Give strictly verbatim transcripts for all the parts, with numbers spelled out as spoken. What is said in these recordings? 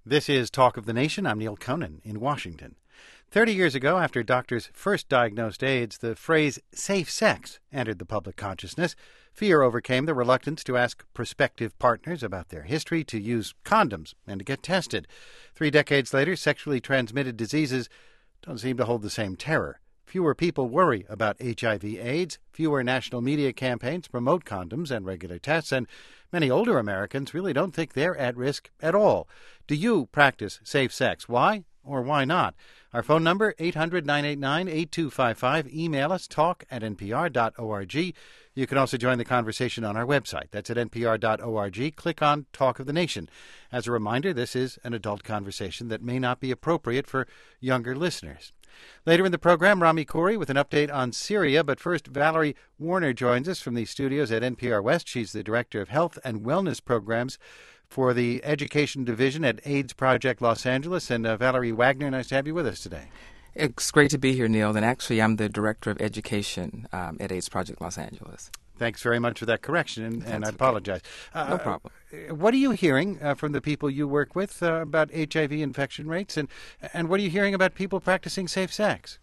This is Talk of the Nation. I'm Neil Conan in Washington. Thirty years ago, after doctors first diagnosed AIDS, the phrase safe sex entered the public consciousness. Fear overcame the reluctance to ask prospective partners about their history, to use condoms, and to get tested. Three decades later, sexually transmitted diseases don't seem to hold the same terror. Fewer people worry about H I V AIDS, fewer national media campaigns promote condoms and regular tests, and many older Americans really don't think they're at risk at all. Do you practice safe sex? Why or why not? Our phone number, eight hundred, nine eight nine, eight two five five. Email us, talk at n p r dot org. You can also join the conversation on our website. That's at n p r dot org. Click on Talk of the Nation. As a reminder, this is an adult conversation that may not be appropriate for younger listeners. Later in the program, Rami Khoury with an update on Syria. But first, Valerie Warner joins us from the studios at N P R West. She's the Director of Health and Wellness Programs for the Education Division at AIDS Project Los Angeles. And uh, Valerie Wagner, nice to have you with us today. It's great to be here, Neil. And actually, I'm the Director of Education um, at AIDS Project Los Angeles. Thanks very much for that correction, and, and I apologize. Uh, no problem. What are you hearing uh, from the people you work with uh, about H I V infection rates, and and what are you hearing about people practicing safe sex?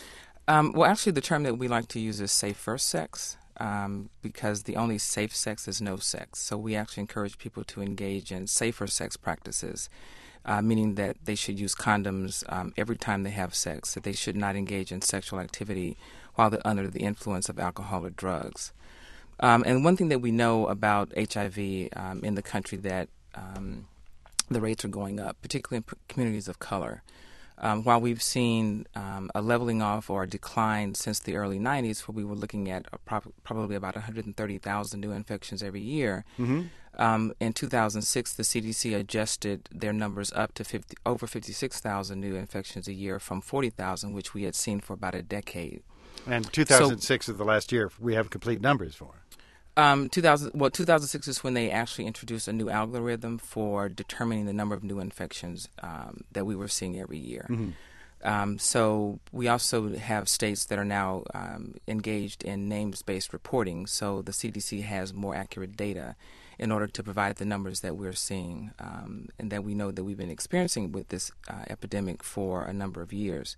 Um, well, actually, the term that we like to use is safer sex, um, because the only safe sex is no sex. So we actually encourage people to engage in safer sex practices, uh, meaning that they should use condoms um, every time they have sex, that they should not engage in sexual activity while they're under the influence of alcohol or drugs. Um, and one thing that we know about H I V um, in the country, that um, the rates are going up, particularly in p- communities of color. Um, while we've seen um, a leveling off or a decline since the early nineties, where we were looking at a pro- probably about one hundred thirty thousand new infections every year, mm-hmm. um, in two thousand six, the C D C adjusted their numbers up to fifty, over fifty-six thousand new infections a year from forty thousand, which we had seen for about a decade. And two thousand six so, is the last year we have complete numbers for. Um, two thousand, well, two thousand six is when they actually introduced a new algorithm for determining the number of new infections um, that we were seeing every year. Mm-hmm. Um, so we also have states that are now um, engaged in names-based reporting, so the C D C has more accurate data in order to provide the numbers that we're seeing um, and that we know that we've been experiencing with this uh, epidemic for a number of years.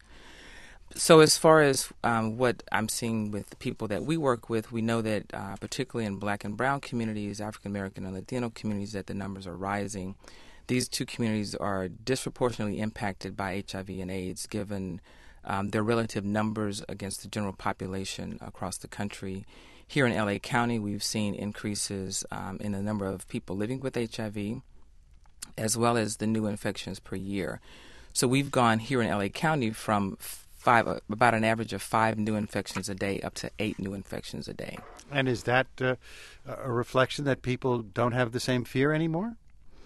So as far as um, what I'm seeing with the people that we work with, we know that uh, particularly in Black and Brown communities, African American and Latino communities, that the numbers are rising. These two communities are disproportionately impacted by H I V and AIDS, given um, their relative numbers against the general population across the country. Here in L A County, we've seen increases um, in the number of people living with H I V, as well as the new infections per year. So we've gone here in L A County from Five, about an average of five new infections a day up to eight new infections a day. And is that uh, a reflection that people don't have the same fear anymore?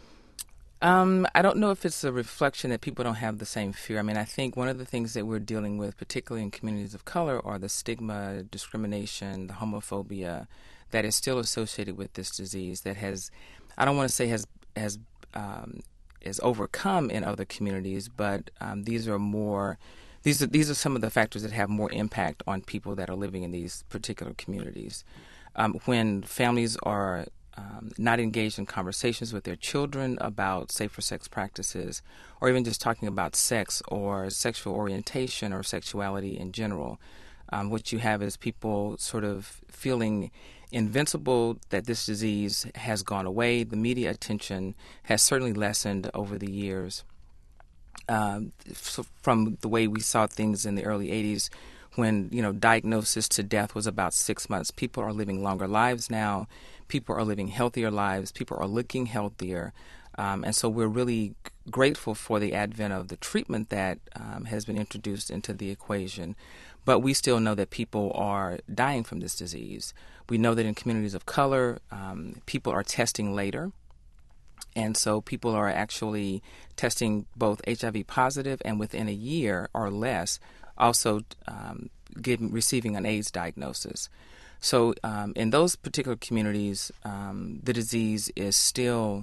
Um, I don't know if it's a reflection that people don't have the same fear. I mean, I think one of the things that we're dealing with, particularly in communities of color, are the stigma, discrimination, the homophobia that is still associated with this disease that has, I don't want to say has, has um, is overcome in other communities, but um, these are more... These are, these are some of the factors that have more impact on people that are living in these particular communities. Um, when families are um, not engaged in conversations with their children about safer sex practices, or even just talking about sex or sexual orientation or sexuality in general, um, what you have is people sort of feeling invincible that this disease has gone away. The media attention has certainly lessened over the years. Um, from the way we saw things in the early eighties, when, you know, diagnosis to death was about six months. People are living longer lives now. People are living healthier lives. People are looking healthier. Um, and so we're really grateful for the advent of the treatment that um, has been introduced into the equation. But we still know that people are dying from this disease. We know that in communities of color, um, people are testing later. And so people are actually testing both H I V positive and within a year or less also um, giving, receiving an AIDS diagnosis. So um, in those particular communities, um, the disease is still,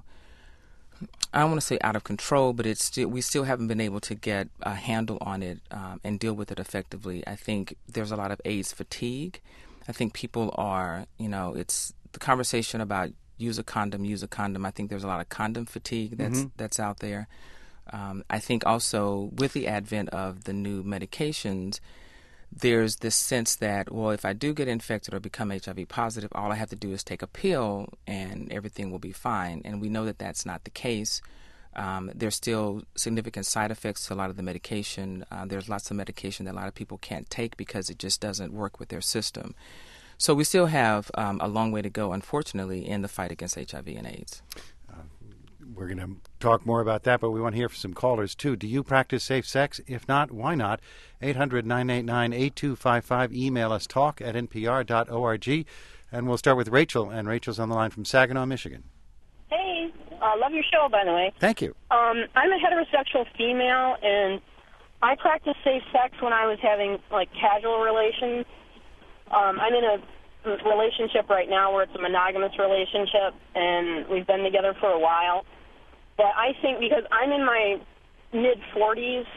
I don't want to say out of control, but it's still, we still haven't been able to get a handle on it um, and deal with it effectively. I think there's a lot of AIDS fatigue. I think people are, you know, it's the conversation about use a condom, use a condom. I think there's a lot of condom fatigue that's mm-hmm. that's out there. Um, I think also with the advent of the new medications, there's this sense that, well, if I do get infected or become H I V positive, all I have to do is take a pill and everything will be fine. And we know that that's not the case. Um, there's still significant side effects to a lot of the medication. Uh, there's lots of medication that a lot of people can't take because it just doesn't work with their system. So we still have um, a long way to go, unfortunately, in the fight against H I V and AIDS. Uh, we're going to talk more about that, but we want to hear from some callers, too. Do you practice safe sex? If not, why not? eight hundred, nine eight nine, eight two five five. Email us, talk at n p r dot org. And we'll start with Rachel, and Rachel's on the line from Saginaw, Michigan. Hey, uh, love your show, by the way. Thank you. Um, I'm a heterosexual female, and I practiced safe sex when I was having, like, casual relations. Um, I'm in a relationship right now where it's a monogamous relationship, and we've been together for a while. But I think because I'm in my mid-forties,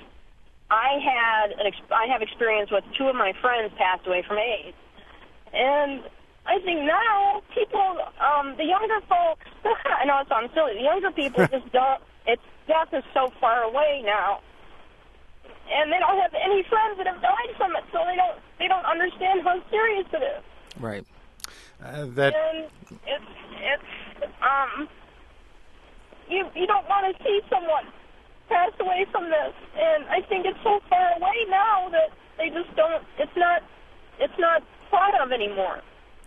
I had an ex- I have experience with two of my friends passed away from AIDS. And I think now people, um, the younger folks, I know it sounds silly, the younger people just don't, it's, death is so far away now. And they don't have any friends that have died from it, so they don't they don't understand how serious it is. Right. Uh, that And it's it's um you you don't want to see someone pass away from this, and I think it's so far away now that they just don't. It's not it's not thought of anymore.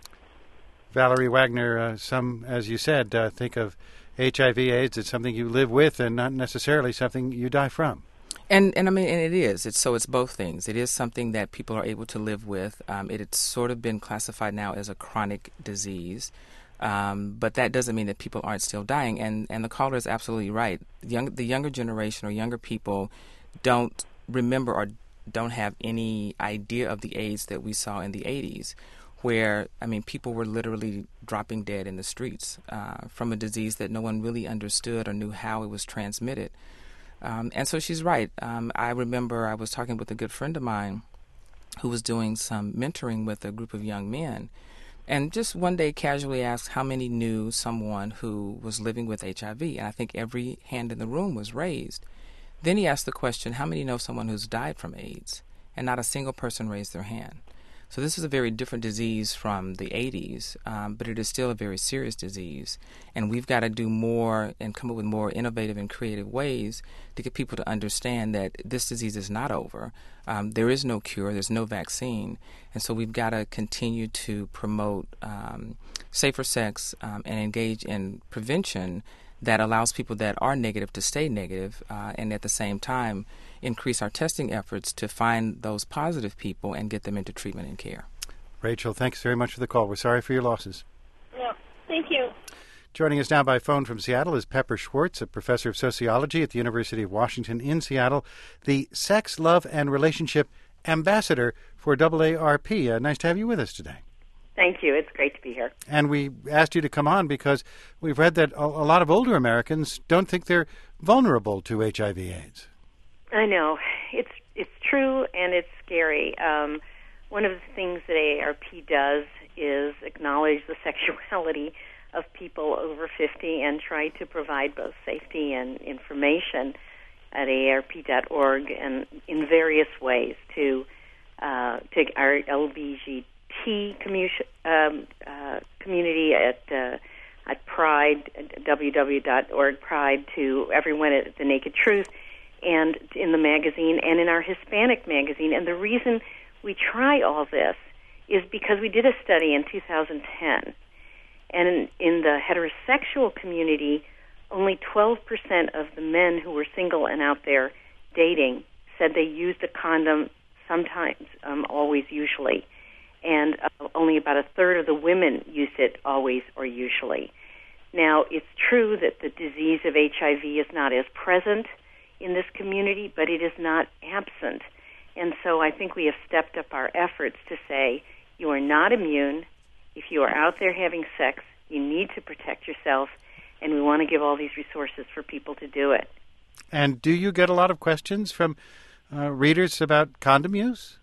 Valerie Wagner, uh, some, as you said, uh, think of H I V AIDS as something you live with and not necessarily something you die from. And and I mean, and it is. It's so it's both things. It is something that people are able to live with. Um, it, it's sort of been classified now as a chronic disease, um, but that doesn't mean that people aren't still dying. And and the caller is absolutely right. The young, the younger generation or younger people don't remember or don't have any idea of the AIDS that we saw in the eighties, where I mean, people were literally dropping dead in the streets uh, from a disease that no one really understood or knew how it was transmitted. Um, and so she's right. Um, I remember I was talking with a good friend of mine who was doing some mentoring with a group of young men, and just one day casually asked how many knew someone who was living with H I V, and I think every hand in the room was raised. Then he asked the question, how many know someone who's died from AIDS? And not a single person raised their hand. So this is a very different disease from the eighties, um, but it is still a very serious disease. And we've got to do more and come up with more innovative and creative ways to get people to understand that this disease is not over. Um, there is no cure. There's no vaccine. And so we've got to continue to promote um, safer sex um, and engage in prevention that allows people that are negative to stay negative, uh, and at the same time increase our testing efforts to find those positive people and get them into treatment and care. Rachel, thanks very much for the call. We're sorry for your losses. Yeah, thank you. Joining us now by phone from Seattle is Pepper Schwartz, a professor of sociology at the University of Washington in Seattle, the Sex, Love, and Relationship Ambassador for A A R P. Uh, nice to have you with us today. Thank you. It's great to be here. And we asked you to come on because we've read that a, a lot of older Americans don't think they're vulnerable to H I V AIDS. I know. It's it's true and it's scary. Um, one of the things that A A R P does is acknowledge the sexuality of people over fifty and try to provide both safety and information at A A R P dot org and in various ways to uh, to our L G B T commu- um, uh, community at uh, at Pride, w w w dot org Pride, to everyone at The Naked Truth, and in the magazine and in our Hispanic magazine. And the reason we try all this is because we did a study in two thousand ten, and in, in the heterosexual community, only twelve percent of the men who were single and out there dating said they used a condom sometimes, um, always, usually. And uh, only about a third of the women use it always or usually. Now, it's true that the disease of H I V is not as present in this community, but it is not absent. And so I think we have stepped up our efforts to say, you are not immune. If you are out there having sex, you need to protect yourself, and we want to give all these resources for people to do it. And do you get a lot of questions from uh, readers about condom use?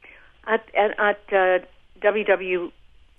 At, at, at uh, w w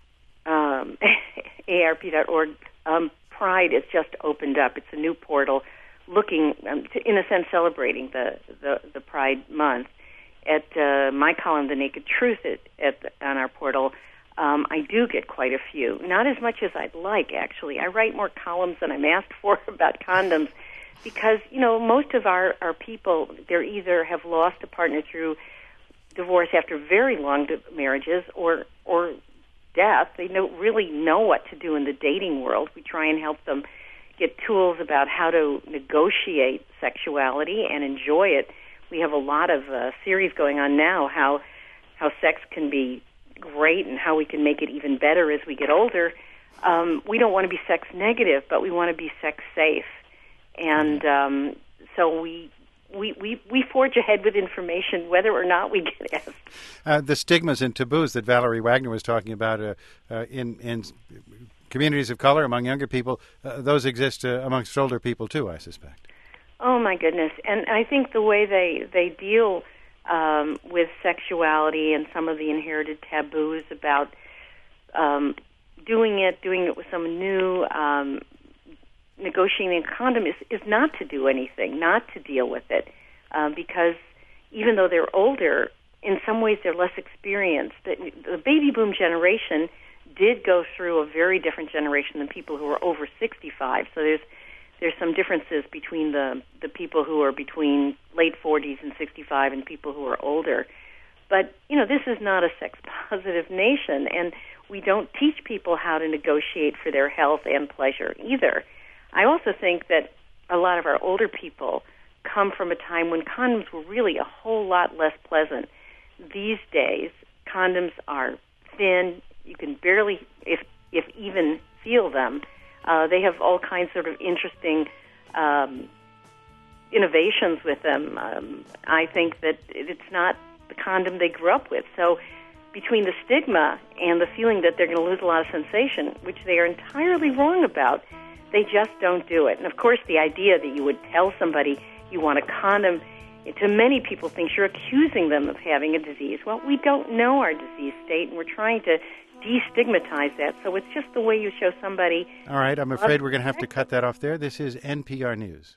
w dot A A R P dot org, um, Pride is just opened up. It's a new portal looking, um, to, in a sense, celebrating the, the, the Pride Month. At uh, my column, The Naked Truth, at, at the, on our portal, um, I do get quite a few. Not as much as I'd like, actually. I write more columns than I'm asked for about condoms because, you know, most of our, our people, they either have lost a partner through divorce after very long marriages or or death. They don't really know what to do in the dating world. We try and help them get tools about how to negotiate sexuality and enjoy it. We have a lot of uh, series going on now, how how sex can be great and how we can make it even better as we get older. Um, we don't want to be sex negative, but we want to be sex safe. And um, so we, we we we forge ahead with information whether or not we get asked. Uh, the stigmas and taboos that Valerie Wagner was talking about uh, uh, in, in communities of color, among younger people, uh, those exist uh, amongst older people too, I suspect. Oh, my goodness. And I think the way they, they deal um, with sexuality and some of the inherited taboos about um, doing it, doing it with someone new, um, negotiating a condom is, is not to do anything, not to deal with it. Um, because even though they're older, in some ways they're less experienced. The, the baby boom generation did go through a very different generation than people who are over sixty-five. So there's There's some differences between the, the people who are between late forties and sixty-five and people who are older. But, you know, this is not a sex-positive nation, and we don't teach people how to negotiate for their health and pleasure either. I also think that a lot of our older people come from a time when condoms were really a whole lot less pleasant. These days, condoms are thin. You can barely, if if even, feel them. Uh, they have all kinds of, sort of interesting um, innovations with them. Um, I think that it's not the condom they grew up with. So between the stigma and the feeling that they're going to lose a lot of sensation, which they are entirely wrong about, they just don't do it. And, of course, the idea that you would tell somebody you want a condom, to many people thinks you're accusing them of having a disease. Well, we don't know our disease state, and we're trying to destigmatize that. So it's just the way you show somebody. All right, I'm afraid we're going to have to cut that off there. This is N P R News.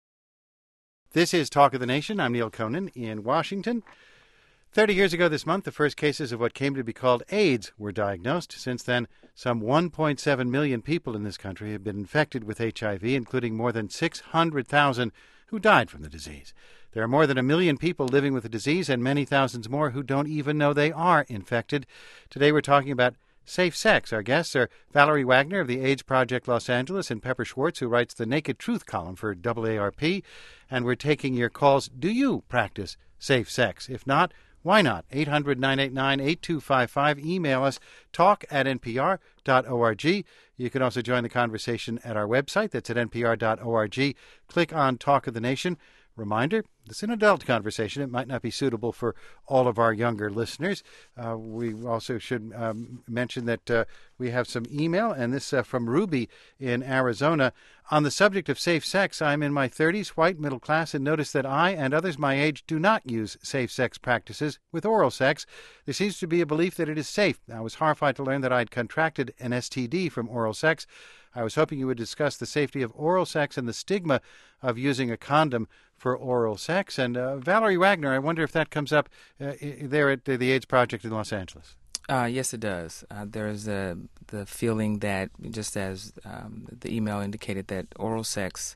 This is Talk of the Nation. I'm Neil Conan in Washington. Thirty years ago this month, the first cases of what came to be called AIDS were diagnosed. Since then, some one point seven million people in this country have been infected with H I V, including more than six hundred thousand who died from the disease. There are more than a million people living with the disease and many thousands more who don't even know they are infected. Today we're talking about safe sex. Our guests are Valerie Wagner of the AIDS Project Los Angeles and Pepper Schwartz, who writes the Naked Truth column for A A R P. And we're taking your calls. Do you practice safe sex? If not, why not? eight hundred, nine eight nine, eight two five five. Email us, talk at n p r dot org. You can also join the conversation at our website. That's at n p r dot org. Click on Talk of the Nation. Reminder, this is an adult conversation. It might not be suitable for all of our younger listeners. Uh, we also should um, mention that uh, we have some email, and this uh, from Ruby in Arizona. On the subject of safe sex, I'm in my thirties, white, middle class, and notice that I and others my age do not use safe sex practices with oral sex. There seems to be a belief that it is safe. I was horrified to learn that I'd contracted an S T D from oral sex. I was hoping you would discuss the safety of oral sex and the stigma of using a condom for oral sex. And uh, Valerie Wagner, I wonder if that comes up uh, there at the AIDS Project in Los Angeles. Uh, yes, it does. Uh, there's a, the feeling that, just as um, the email indicated, that oral sex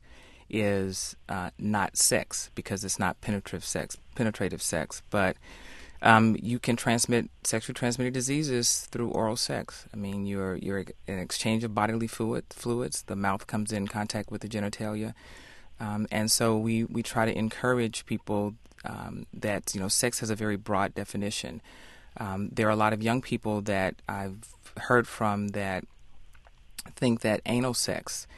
is uh, not sex because it's not penetrative sex, penetrative sex. But um, you can transmit sexually transmitted diseases through oral sex. I mean, you're you're an exchange of bodily fluid, fluids. The mouth comes in contact with the genitalia. Um, and so we, we try to encourage people um, that, you know, sex has a very broad definition. Um, there are a lot of young people that I've heard from that think that anal sex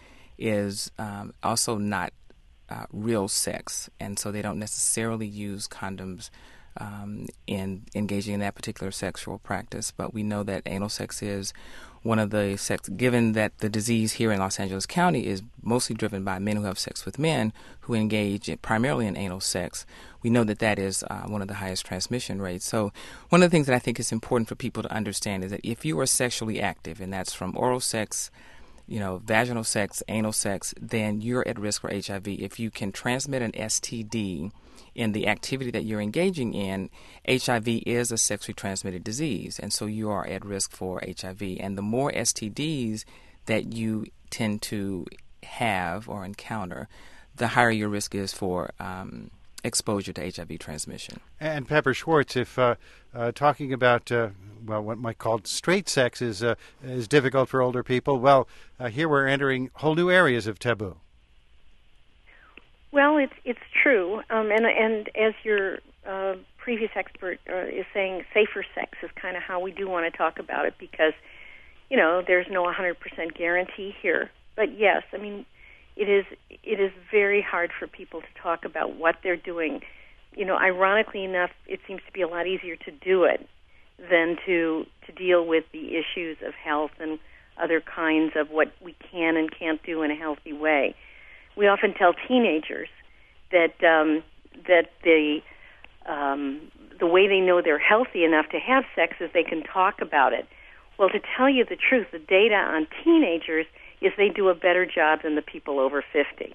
is um, also not uh, real sex, and so they don't necessarily use condoms um, in engaging in that particular sexual practice. But we know that anal sex is one of the sex, given that the disease here in Los Angeles County is mostly driven by men who have sex with men who engage in, primarily in anal sex, we know that that is uh, one of the highest transmission rates. So one of the things that I think is important for people to understand is that if you are sexually active, and that's from oral sex you know, vaginal sex, anal sex, then you're at risk for H I V. If you can transmit an S T D in the activity that you're engaging in, H I V is a sexually transmitted disease, and so you are at risk for H I V. And the more S T Ds that you tend to have or encounter, the higher your risk is for um, exposure to H I V transmission. And Pepper Schwartz, if uh, uh, talking about uh, well, what might call straight sex is uh, is difficult for older people, well, uh, here we're entering whole new areas of taboo. Well, it's it's true, um, and and as your uh, previous expert uh, is saying, safer sex is kind of how we do want to talk about it, because you know there's no one hundred percent guarantee here. But yes, I mean, it is it is very hard for people to talk about what they're doing. You know, ironically enough, it seems to be a lot easier to do it than to to deal with the issues of health and other kinds of what we can and can't do in a healthy way. We often tell teenagers that um, that the um, the way they know they're healthy enough to have sex is they can talk about it. Well, to tell you the truth, the data on teenagers is they do a better job than the people over fifty.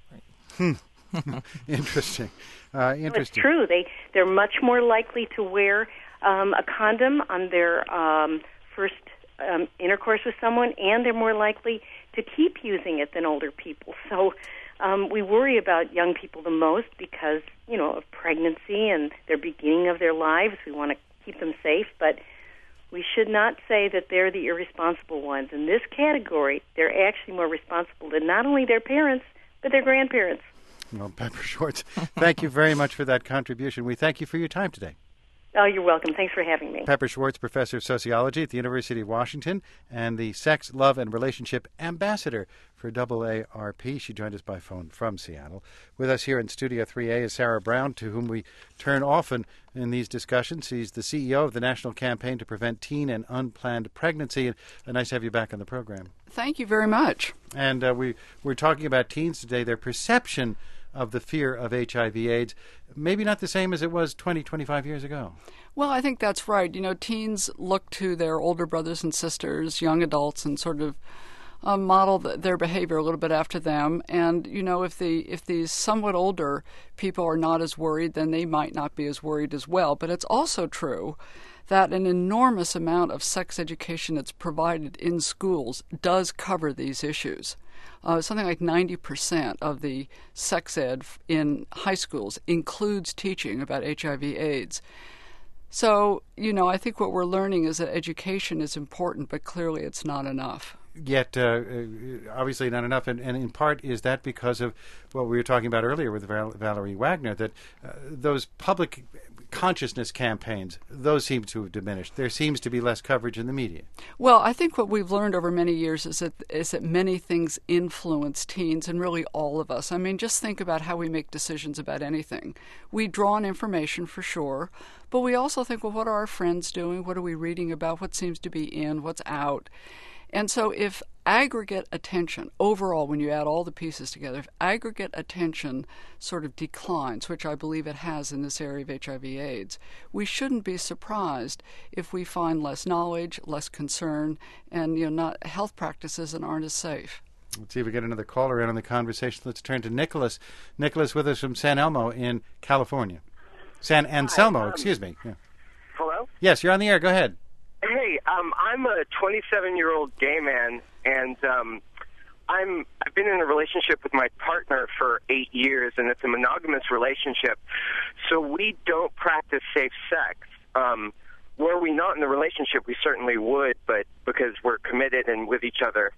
Hmm. Interesting. Uh, interesting. So it's true. They they're much more likely to wear um, a condom on their um, first um, intercourse with someone, and they're more likely to keep using it than older people. So um, we worry about young people the most because, you know, of pregnancy and their beginning of their lives. We want to keep them safe, but we should not say that they're the irresponsible ones. In this category, they're actually more responsible than not only their parents, but their grandparents. Well, Pepper Schwartz, thank you very much for that contribution. We thank you for your time today. Oh, you're welcome. Thanks for having me. Pepper Schwartz, professor of sociology at the University of Washington and the Sex, Love, and Relationship Ambassador for A A R P. She joined us by phone from Seattle. With us here in Studio three A is Sarah Brown, to whom we turn often in these discussions. She's the C E O of the National Campaign to Prevent Teen and Unplanned Pregnancy. And nice to have you back on the program. Thank you very much. And uh, we, we're talking about teens today, their perception of the fear of H I V AIDS, maybe not the same as it was twenty, twenty-five years ago. Well, I think that's right. You know, teens look to their older brothers and sisters, young adults, and sort of uh, model the, their behavior a little bit after them. And, you know, if the if these somewhat older people are not as worried, then they might not be as worried as well. But it's also true that an enormous amount of sex education that's provided in schools does cover these issues. Uh, something like ninety percent of the sex ed in high schools includes teaching about H I V AIDS. So, you know, I think what we're learning is that education is important, but clearly it's not enough. Yet, uh, obviously not enough, and, and in part is that because of what we were talking about earlier with Val- Valerie Wagner, that uh, those public consciousness campaigns, those seem to have diminished. There seems to be less coverage in the media. Well, I think what we've learned over many years is that is that many things influence teens, and really all of us. I mean, just think about how we make decisions about anything. We draw on information for sure, but we also think, well, what are our friends doing? What are we reading about? What seems to be in? What's out? And so if aggregate attention, overall, when you add all the pieces together, if aggregate attention sort of declines, which I believe it has in this area of H I V AIDS, we shouldn't be surprised if we find less knowledge, less concern, and you know, not health practices that aren't as safe. Let's see if we get another caller in on the conversation. Let's turn to Nicholas. Nicholas with us from San Elmo in California. San Anselmo, Hi, um, excuse me. Yeah. Hello? Yes, you're on the air. Go ahead. Hey, um, I'm a twenty-seven-year-old gay man, and um, I'm I've been in a relationship with my partner for eight years, and it's a monogamous relationship. So we don't practice safe sex. Um, were we not in the relationship, we certainly would, but because we're committed and with each other,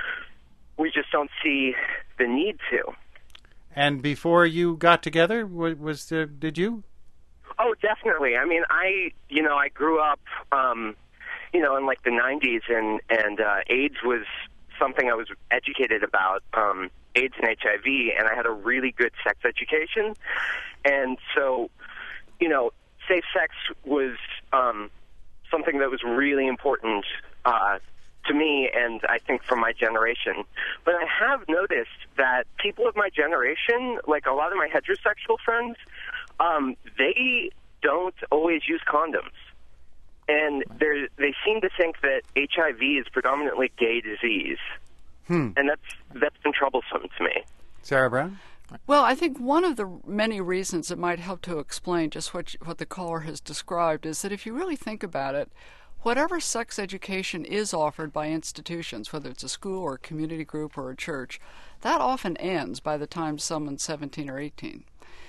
we just don't see the need to. And before you got together, was, was there, did you? Oh, definitely. I mean, I you know I grew up. Um, you know, in like the nineties, and, and uh, AIDS was something I was educated about, um, AIDS and H I V, and I had a really good sex education. And so, you know, safe sex was um, something that was really important uh, to me, and I think for my generation. But I have noticed that people of my generation, like a lot of my heterosexual friends, um, they don't always use condoms. And they seem to think that H I V is predominantly gay disease. Hmm. and that's that's been troublesome to me. Sarah Brown? Well, I think one of the many reasons that might help to explain just what you, what the caller has described is that if you really think about it, whatever sex education is offered by institutions, whether it's a school or a community group or a church, that often ends by the time someone's seventeen or eighteen.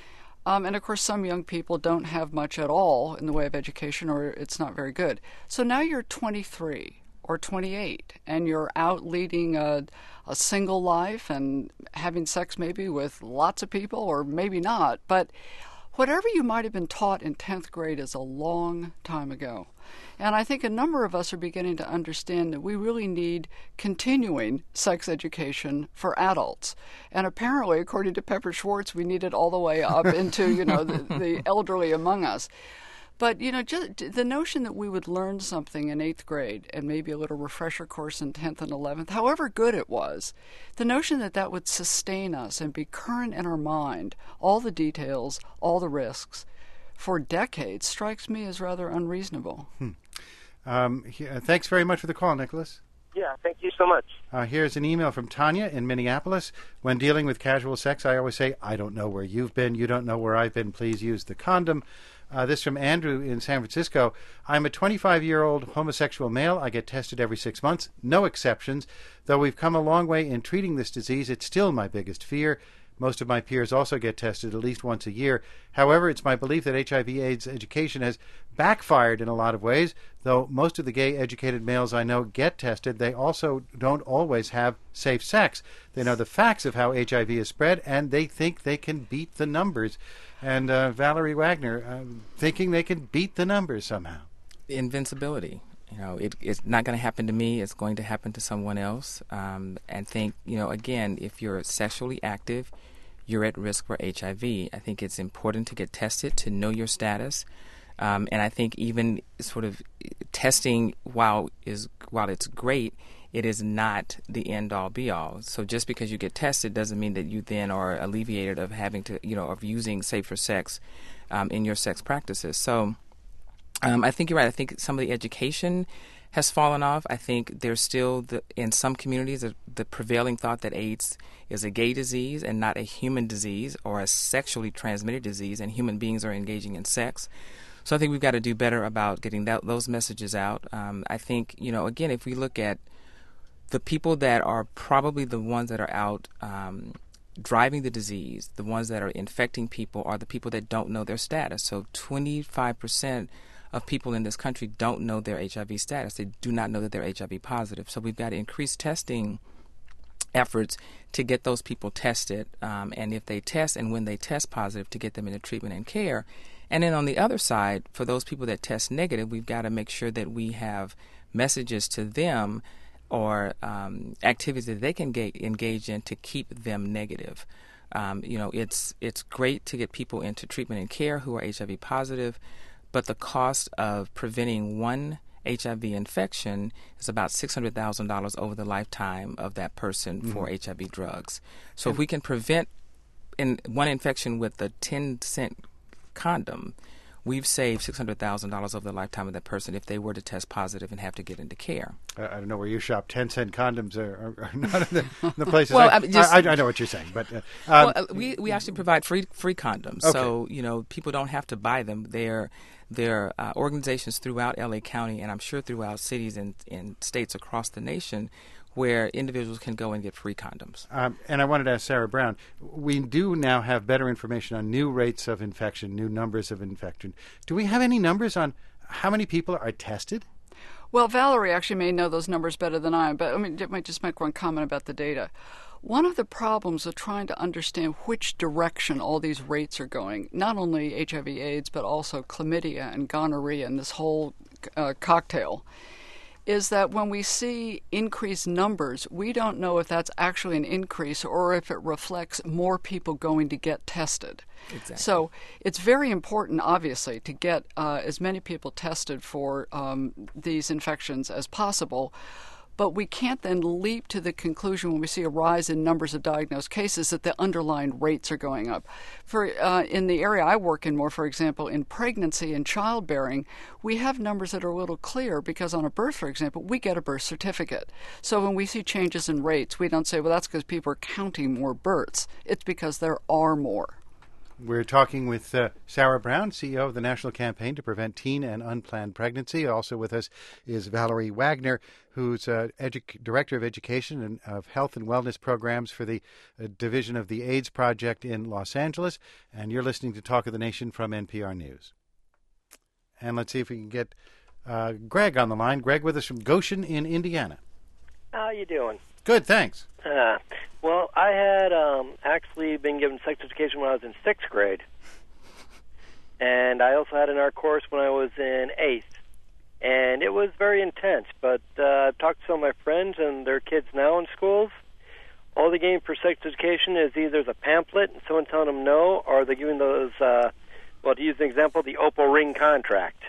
Um, and of course, some young people don't have much at all in the way of education, or it's not very good. So now you're twenty-three or twenty-eight, and you're out leading a, a single life and having sex maybe with lots of people, or maybe not. But whatever you might have been taught in tenth grade is a long time ago. And I think a number of us are beginning to understand that we really need continuing sex education for adults. And apparently, according to Pepper Schwartz, we need it all the way up into, you know, the, the elderly among us. But, you know, just the notion that we would learn something in eighth grade and maybe a little refresher course in tenth and eleventh, however good it was, the notion that that would sustain us and be current in our mind, all the details, all the risks, for decades strikes me as rather unreasonable. Hmm. Um, he, uh, thanks very much for the call, Nicholas. Yeah, thank you so much. Uh, here's an email from Tanya in Minneapolis. When dealing with casual sex, I always say, I don't know where you've been. You don't know where I've been. Please use the condom. Uh, this from Andrew in San Francisco. I'm a twenty-five-year-old homosexual male. I get tested every six months. No exceptions. Though we've come a long way in treating this disease, it's still my biggest fear. Most of my peers also get tested at least once a year. However, it's my belief that H I V AIDS education has backfired in a lot of ways. Though most of the gay educated males I know get tested, they also don't always have safe sex. They know the facts of how H I V is spread, and they think they can beat the numbers. And uh, Valerie Wagner, uh, thinking they can beat the numbers somehow. Invincibility. You know, it, it's not going to happen to me. It's going to happen to someone else. Um, and think, you know, again, if you're sexually active, you're at risk for H I V. I think it's important to get tested, to know your status. Um, and I think even sort of testing, while is while it's great, it is not the end-all, be-all. So just because you get tested doesn't mean that you then are alleviated of having to, you know, of using safer sex um, in your sex practices. So um, I think you're right. I think some of the education has fallen off. I think there's still, the, in some communities, the, the prevailing thought that AIDS is a gay disease and not a human disease or a sexually transmitted disease, and human beings are engaging in sex. So I think we've got to do better about getting that, those messages out. Um, I think, you know, again, if we look at the people that are probably the ones that are out um, driving the disease, the ones that are infecting people, are the people that don't know their status. So twenty-five percent of people in this country don't know their H I V status. They do not know that they're H I V positive. So we've got to increase testing efforts to get those people tested. Um, and if they test and when they test positive, to get them into treatment and care. And then on the other side, for those people that test negative, we've got to make sure that we have messages to them or um, activities that they can get engaged in to keep them negative. Um, you know, it's it's great to get people into treatment and care who are H I V positive, but the cost of preventing one H I V infection is about six hundred thousand dollars over the lifetime of that person mm-hmm. for H I V drugs. So if we can prevent in one infection with a ten cent condom, we've saved six hundred thousand dollars over the lifetime of that person if they were to test positive and have to get into care. I, I don't know where you shop. ten cent condoms are, are, are not in the, in the places. well, I, I, mean, just, I, I know what you're saying. but uh, um, well, we, we actually provide free free condoms. Okay. So, you know, people don't have to buy them. They're There are uh, organizations throughout L A County, and I'm sure throughout cities and, and states across the nation, where individuals can go and get free condoms. Um, and I wanted to ask Sarah Brown, we do now have better information on new rates of infection, new numbers of infection. Do we have any numbers on how many people are tested? Well, Valerie actually may know those numbers better than I, but I mean, I might just make one comment about the data. One of the problems of trying to understand which direction all these rates are going, not only H I V AIDS, but also chlamydia and gonorrhea and this whole uh, cocktail, is that when we see increased numbers, we don't know if that's actually an increase or if it reflects more people going to get tested. Exactly. So it's very important, obviously, to get uh, as many people tested for um, these infections as possible. But we can't then leap to the conclusion when we see a rise in numbers of diagnosed cases that the underlying rates are going up. For uh, in the area I work in more, for example, in pregnancy and childbearing, we have numbers that are a little clear because on a birth, for example, we get a birth certificate. So when we see changes in rates, we don't say, well, that's because people are counting more births. It's because there are more. We're talking with uh, Sarah Brown, C E O of the National Campaign to Prevent Teen and Unplanned Pregnancy. Also with us is Valerie Wagner, who's uh, edu- Director of Education and of Health and Wellness Programs for the uh, Division of the AIDS Project in Los Angeles. And you're listening to Talk of the Nation from N P R News. And let's see if we can get uh, Greg on the line. Greg with us from Goshen in Indiana. How you doing? Good, thanks. Uh, well, I had um, actually been given sex education when I was in sixth grade. And I also had an art course when I was in eighth. And it was very intense. But uh, I've talked to some of my friends and their kids now in schools. All they're getting for sex education is either the pamphlet and someone telling them no, or they're giving those, uh, well, to use an example, the Opal ring contract.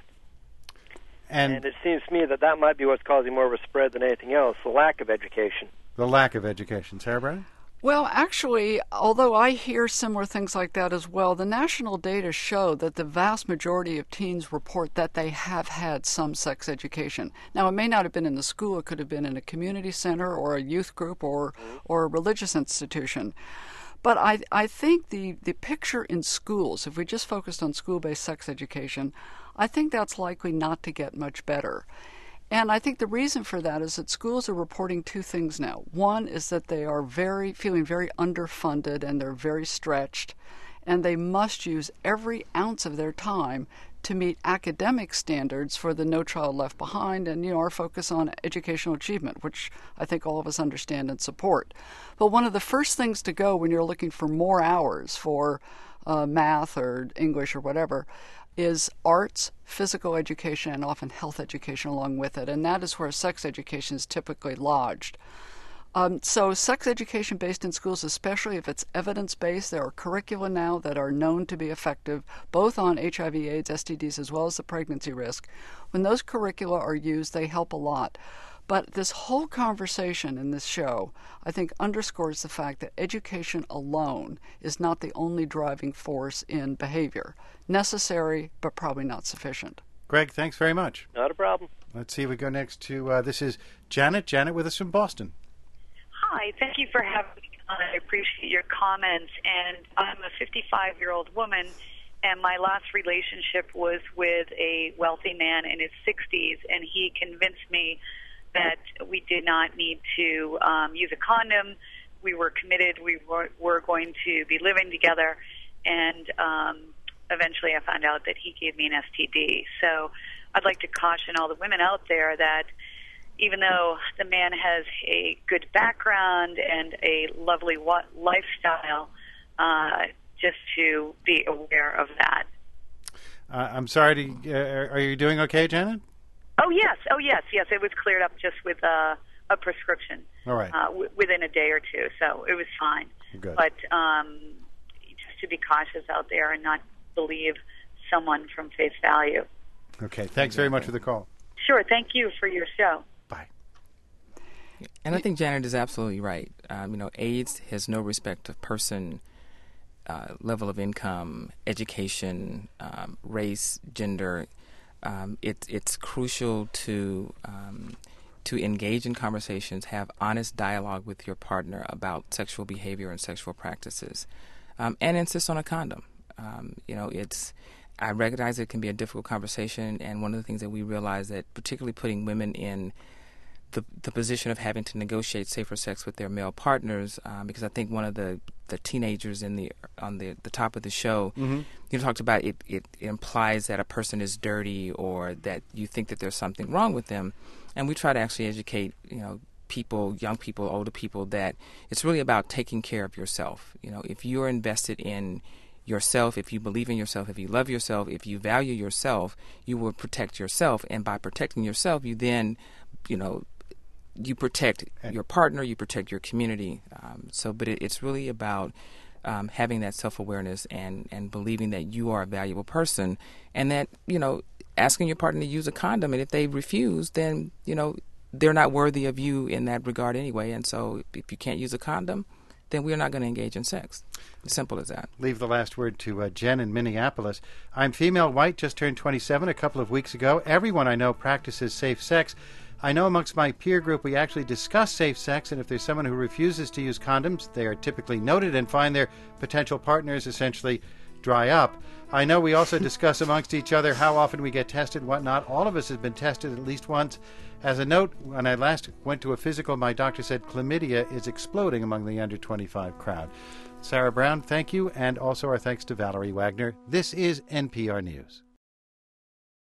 And, and it seems to me that that might be what's causing more of a spread than anything else, the lack of education. The lack of education. Sarah Brown? Well, actually, although I hear similar things like that as well, the national data show that the vast majority of teens report that they have had some sex education. Now, it may not have been in the school. It could have been in a community center or a youth group or, or a religious institution. But I, I think the, the picture in schools, if we just focused on school-based sex education, I think that's likely not to get much better. And I think the reason for that is that schools are reporting two things now. One is that they are very feeling very underfunded and they're very stretched, and they must use every ounce of their time to meet academic standards for the No Child Left Behind and, you know, our focus on educational achievement, which I think all of us understand and support. But one of the first things to go when you're looking for more hours for uh, math or English or whatever is arts, physical education, and often health education along with it. And that is where sex education is typically lodged. Um, so sex education based in schools, especially if it's evidence-based, there are curricula now that are known to be effective, both on H I V AIDS, S T Ds, as well as the pregnancy risk. When those curricula are used, they help a lot. But this whole conversation in this show, I think, underscores the fact that education alone is not the only driving force in behavior. Necessary, but probably not sufficient. Greg, thanks very much. Not a problem. Let's see if we go next to, uh, this is Janet. Janet with us from Boston. Hi, thank you for having me on. I appreciate your comments. And I'm a fifty-five-year-old woman, and my last relationship was with a wealthy man in his sixties, and he convinced me that we did not need to um, use a condom. We were committed. We were, were going to be living together. And um, eventually I found out that he gave me an S T D. So I'd like to caution all the women out there that even though the man has a good background and a lovely wa- lifestyle, uh, just to be aware of that. Uh, I'm sorry to, uh, are you doing okay, Janet? Oh, yes. Oh, yes. Yes, it was cleared up just with a, a prescription. All right. Uh, w- within a day or two, so it was fine. Good. But um, just to be cautious out there and not believe someone from face value. Okay. Thanks very much for the call. Sure. Thank you for your show. Bye. And I think Janet is absolutely right. Um, you know, AIDS has no respect of person, uh, level of income, education, um, race, gender. Um, it, it's crucial to um, to engage in conversations, have honest dialogue with your partner about sexual behavior and sexual practices, um, and insist on a condom. Um, you know, it's I recognize it can be a difficult conversation, and one of the things that we realize that particularly putting women in the the position of having to negotiate safer sex with their male partners, um, because I think one of the, the teenagers in the on the, the top of the show, mm-hmm. you talked about it, it implies that a person is dirty or that you think that there's something wrong with them, and we try to actually educate, you know, people, young people, older people, that it's really about taking care of yourself. You know, if you're invested in yourself, if you believe in yourself, if you love yourself, if you value yourself, you will protect yourself, and by protecting yourself, you then, you know, you protect your partner, you protect your community. Um, so, but it, it's really about um, having that self-awareness and, and believing that you are a valuable person, and that, you know, asking your partner to use a condom, and if they refuse, then, you know, they're not worthy of you in that regard anyway. And so if you can't use a condom, then we're not going to engage in sex. As simple as that. Leave the last word to uh, Jen in Minneapolis. I'm female, white, just turned twenty-seven a couple of weeks ago. Everyone I know practices safe sex. I know amongst my peer group we actually discuss safe sex, and if there's someone who refuses to use condoms, they are typically noted and find their potential partners essentially dry up. I know we also discuss amongst each other how often we get tested and whatnot. All of us have been tested at least once. As a note, when I last went to a physical, my doctor said chlamydia is exploding among the under twenty-five crowd. Sarah Brown, thank you, and also our thanks to Valerie Wagner. This is N P R News.